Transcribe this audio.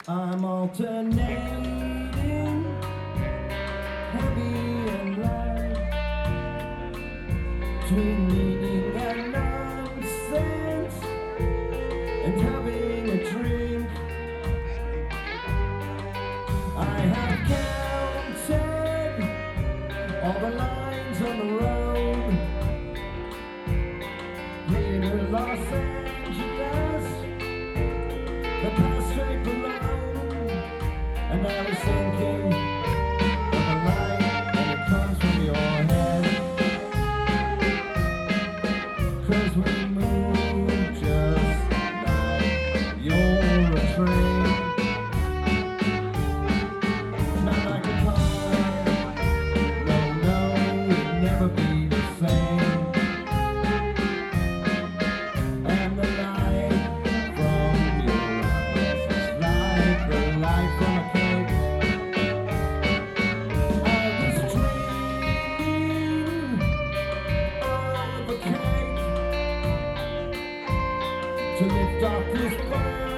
I'm alternating heavy and light between meaning and nonsense and having a drink. I have counted all the lines on the road here in Los Angeles, the past straight below, and I was thinking of a line and it comes from your head, 'cause we move just like you're a train, not like a car. No, it'd never be the same. And the light from your eyes is like the light from a cake. I was dreaming of a cake to lift off this burden.